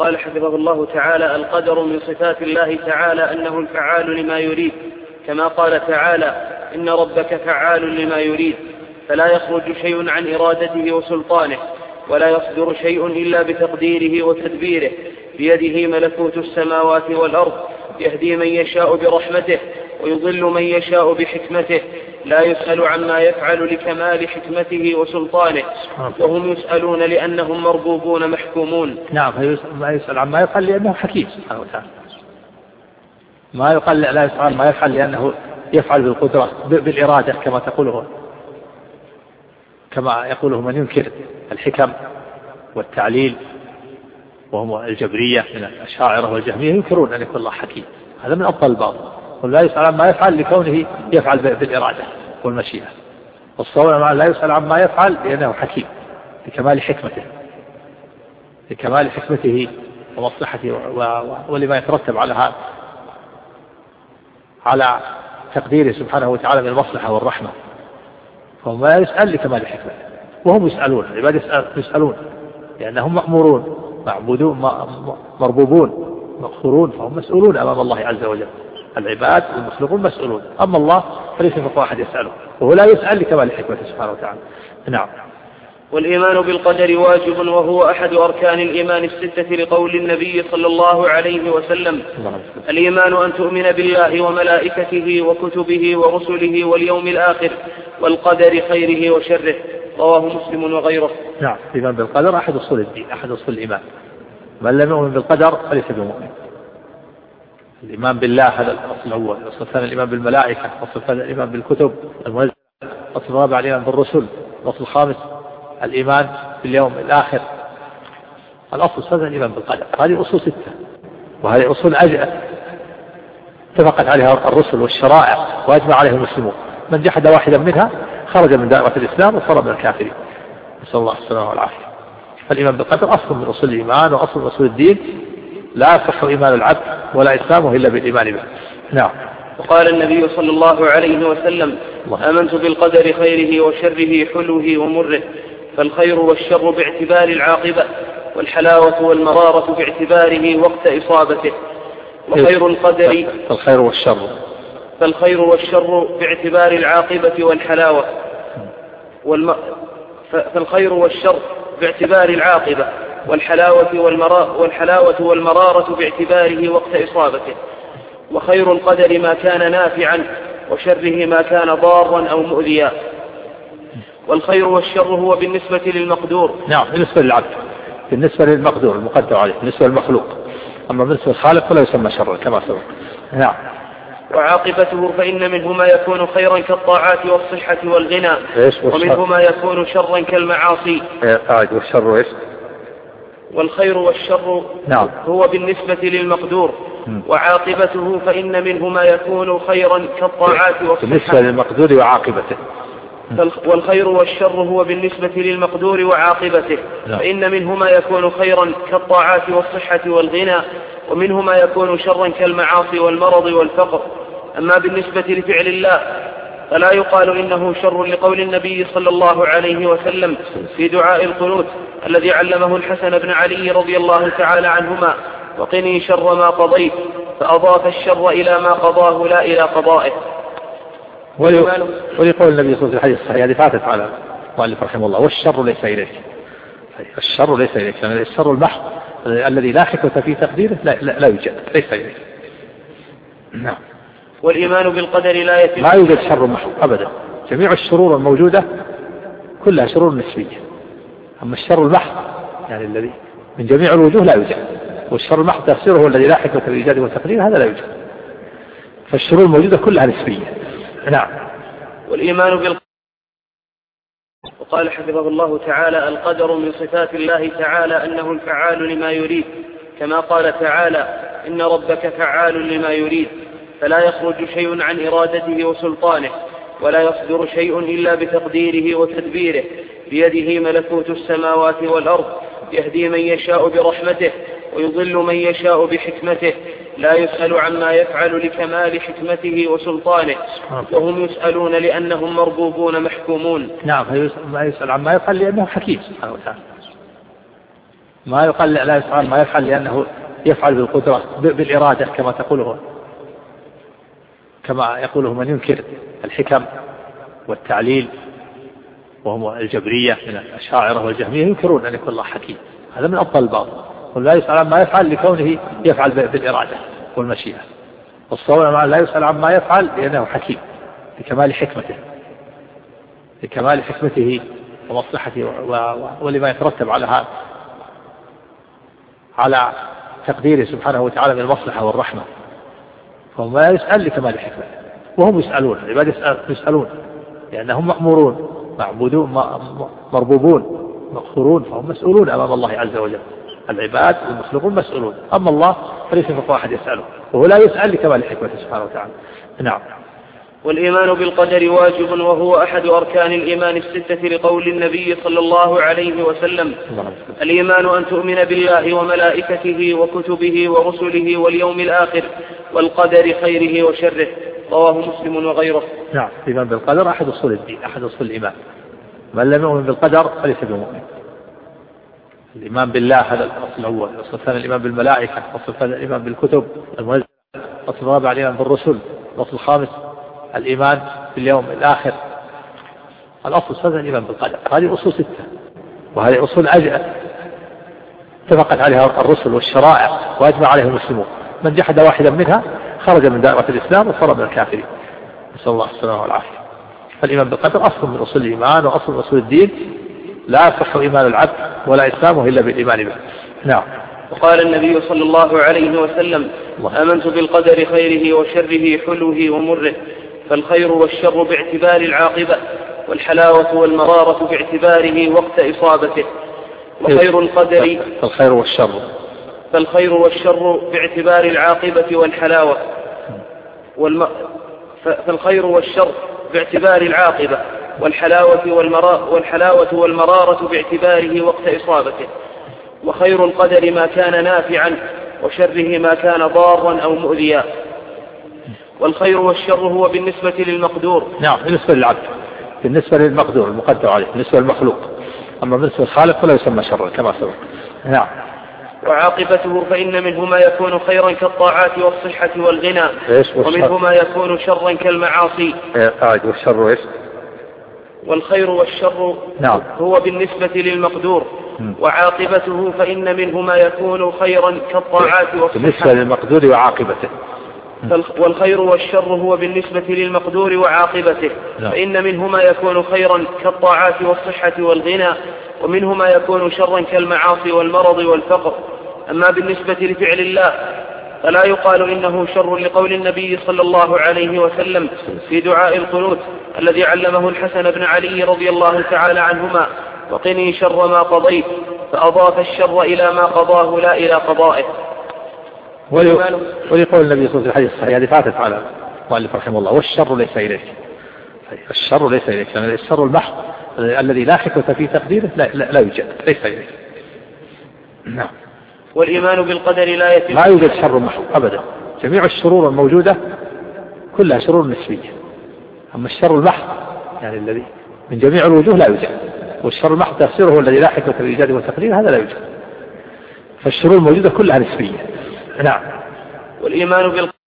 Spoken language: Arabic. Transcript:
وقال حفظه الله تعالى: القدر من صفات الله تعالى أنه الفعال لما يريد، كما قال تعالى: إن ربك فعال لما يريد، فلا يخرج شيء عن إرادته وسلطانه، ولا يصدر شيء إلا بتقديره وتدبيره، بيده ملكوت السماوات والأرض، يهدي من يشاء برحمته ويضل من يشاء بحكمته، لا يسأل عما يفعل لكمال حكمته وسلطانه، وهم يسألون لأنهم مربوبون محكومون. نعم، ما يسأل عما يفعل لأنه حكيم سبحانه وتعالى. ما يقال لا يسأل عما يفعل لأنه يفعل بالقدرة بالإرادة كما يقوله من ينكر الحكم والتعليل، وهم الجبرية من الأشاعرة والجهمية، ينكرون أن يكون الله حكيم. هذا من أبطل الباطل. ولا يسأل عما يفعل لكونه يفعل بالإرادة والمشيئة. والصواب لا يسأل عما يفعل لأنه حكيم لكمال حكمته ومصلحته ولما يترتب على هذا، على تقديره سبحانه وتعالى من المصلحة والرحمة. فهم لا يسأل لكمال حكمته، وهم يسألون، العباد يسألون لأنهم مأمورون معبودون مربوبون مغفورون، فهم مسؤولون أمام الله عز وجل. العباد والمخلوقون مسؤولون، أما الله فليس فوق أحد يسأله، وهو لا يسأل لكمال حكمته سبحانه وتعالى. نعم. والإيمان بالقدر واجب، وهو أحد أركان الإيمان الستة، لقول النبي صلى الله عليه وسلم: الإيمان أن تؤمن بالله وملائكته وكتبه ورسله واليوم الآخر والقدر خيره وشره. رواه مسلم وغيره. نعم، الإيمان بالقدر أحد أصول الدين، أحد أصول الإيمان. من لم يؤمن بالقدر فليس بمؤمن. الإيمان بالله هذا الأصل الأول، الأصل الثاني الإيمان بالملائكة، الأصل الثالث الإيمان بالكتب المنزلة، الأصل الرابع الإيمان بالرسل، الأصل الخامس الإيمان باليوم الآخر، الأصل السادس الإيمان بالقدر. هذه أصول ستة، وهذه أصول اتفقت عليها الرسل والشرائع وأجمع عليها المسلمون. من جحد واحدا منها خرج من دائرة الإسلام وصار من الكافرين، نسأل الله السلامة والعافية. فالإيمان بالقدر أصل من أصول الإيمان وأصل من أصول الدين، لا يصح إيمان العبد ولا إسلامه إلا بالإيمان به. نعم. وقال النبي صلى الله عليه وسلم: آمنت بالقدر خيره وشره حلوه ومره، فالخير والشر باعتبار العاقبة، والحلاوة والمرارة باعتباره وقت إصابته. وخير القدر فالخير والشر باعتبار العاقبة والحلاوة فالخير والشر باعتبار العاقبة، والحلاوة والمرارة باعتباره وقت إصابته. وخير القدر ما كان نافعا، وشره ما كان ضارا أو مؤذيا. والخير والشر هو بالنسبة للمقدور. نعم، بالنسبة للعبد، بالنسبة للمقدور المقدر عليه، بالنسبة للمخلوق. أما بالنسبة للخالق فلا يسمى شرا كما سبق. نعم. وعاقبته فإن منه ما يكون خيرا كالطاعات والصحة والغنى، ومنه ما يكون شرا كالمعاصي. والشر والخير والشر نعم. هو بالنسبة للمقدور. وعاقبته فإن منه ما يكون خيرا كالطاعات والصحة. بالنسبة للمقدور وعاقبته. والخير والشر هو بالنسبة للمقدور وعاقبته، فإن منه ما يكون خيرا كالطاعات والصحة والغنى، ومنه ما يكون شرا كالمعاصي والمرض والفقر. أما بالنسبة لفعل الله فلا يقال إنه شر، لقول النبي صلى الله عليه وسلم في دعاء القنوت الذي علمه الحسن بن علي رضي الله تعالى عنهما: وقني شر ما قضيت، فأضاف الشر إلى ما قضاه لا إلى قضائه. وليقول النبي صلى الله عليه وسلم في الحديث الصحيح هذه فاتت على المؤلف رحمه الله: والشر ليس إليك. الشر ليس إليك، يعني الشر المحض الذي لا حكمة في تقديره لا يوجد، ليس إليك. نعم. والإيمان بالقدر لا يوجد شر محض أبدا. جميع الشرور الموجودة كلها شرور نسبية، أما الشر المحض يعني الذي من جميع الوجوه لا يوجد. والشر المحض تفسيره هو الذي لا حكمة في إيجاده وتقديره، هذا لا يوجد. فالشرور الموجودة كلها نسبية. نعم. والإيمان بالقدر. وقال حفظه الله تعالى: القدر من صفات الله تعالى أنه الفعال لما يريد، كما قال تعالى: إن ربك فعال لما يريد، فلا يخرج شيء عن إرادته وسلطانه، ولا يصدر شيء إلا بتقديره وتدبيره، بيده ملكوت السماوات والأرض، يهدي من يشاء برحمته ويضل من يشاء بحكمته، لا يسأل عما يفعل لكمال حكمته وسلطانه، وهم يسألون لأنهم مربوبون محكومون. نعم، ما يسأل عما يفعل لأنه حكيم سبحانه وتعالى. ما يقال لا يفعل ما يفعل لأنه يفعل بالقدرة بالإرادة كما يقوله من ينكر الحكم والتعليل وهم الجبرية من الأشاعرة والجهمية، ينكرون أن يكون الله حكيم. هذا من أبطل الباطل. ولا يسأل عما يفعل لكونه يفعل بالإرادة والمشيئة. والصواب لا يسأل عما يفعل لأنه حكيم لكمال حكمته ومصلحته ولما يترتب على هذا على تقديره سبحانه وتعالى من المصلحة والرحمة. فهم لا يسأل لكمال حكمته، وهم يسألون، العباد يسألون لأنهم مأمورون معبودون مربوبون مقهورون، فهم مسؤولون أمام الله عز وجل. العباد والمخلوقون مسؤولون، أما الله فليس فقط أحد يسأله، وهو لا يسأل لكمال حكمته سبحانه وتعالى. نعم. والإيمان بالقدر واجب، وهو أحد أركان الإيمان الستة لقول النبي صلى الله عليه وسلم: الإيمان أن تؤمن بالله وملائكته وكتبه ورسله واليوم الآخر والقدر خيره وشره. رواه مسلم وغيره. نعم. الإيمان بالقدر أحد أصول الدين، أحد أصول الإيمان. من لم يؤمن بالقدر فليس بمؤمن. الإيمان بالله هذا الأصل الأول، الأصل الثاني الإيمان بالملائكة، الأصل الثالث الإيمان بالكتب المنزلة، الأصل الرابع الإيمان بالرسل، الأصل الخامس الإيمان باليوم الآخر، الأصل السادس الإيمان بالقدر. هذه أصول ستة، وهذه أصول اتفقت عليها الرسل والشرائع وأجمع عليها المسلمون. من جحد واحدا منها خرج من دائرة الإسلام وصار من الكافرين، نسأل الله السلامة والعافية. فالإيمان بالقدر أصل من أصول الإيمان وأصل من أصول الدين، لا يصح إيمان العبد ولا إسلامه إلا بالإيمان به. نعم. وقال النبي صلى الله عليه وسلم: آمنت بالقدر خيره وشره حلوه ومره، فالخير والشر باعتبار العاقبة، والحلاوة والمرارة باعتباره وقت إصابته. وخير القدر فالخير والشر باعتبار العاقبة والحلاوة فالخير والشر باعتبار العاقبة، والحلاوة والمرارة باعتباره وقت إصابته. وخير القدر ما كان نافعا، وشره ما كان ضارا أو مؤذيا. والخير والشر هو بالنسبة للمقدور. نعم، بالنسبة للعبد، بالنسبة للمقدور المقدر عليه، بالنسبة للمخلوق. أما بالنسبة للخالق فلا يسمى شرا كما سبق. نعم. وعاقبته فإن منه ما يكون خيرا كالطاعات والصحة والغنى، ومنه ما يكون شرا كالمعاصي. والشر إيش؟ والخير والشر نعم. هو بالنسبة للمقدور. وعاقبته فإن منه ما يكون خيرا كالطاعات والصحة. بالنسبة للمقدور وعاقبته. والخير والشر هو بالنسبة للمقدور وعاقبته. فإن منه ما يكون خيرا كالطاعات والصحة والغنى، ومنه ما يكون شرا كالمعاصي والمرض والفقر. أما بالنسبة لفعل الله فلا يقال إنه شر، لقول النبي صلى الله عليه وسلم في دعاء القنوت الذي علمه الحسن بن علي رضي الله تعالى عنهما: وقني شر ما قضيت، فأضاف الشر إلى ما قضاه لا إلى قضائه. وليقول النبي صلى الله عليه وسلم في الحديث الصحيح هذه فاتت على المؤلف رحمه الله: والشر ليس إليك. الشر ليس إليك، يعني الشر المحض الذي لا حكمة في تقديره لا يوجد، ليس إليك. نعم. والإيمان بالقدر لا يتم، لا يوجد شر محض أبدا. جميع الشرور الموجودة كلها شرور نسبية. أما الشر المحض يعني الذي من جميع الوجوه لا يوجد، والشر المحض تفسيره الذي لا حكمة في إيجاده وتقديره هذا لا يوجد. فالشرور الموجودة كلها نسبية. نعم. والإيمان بالقدر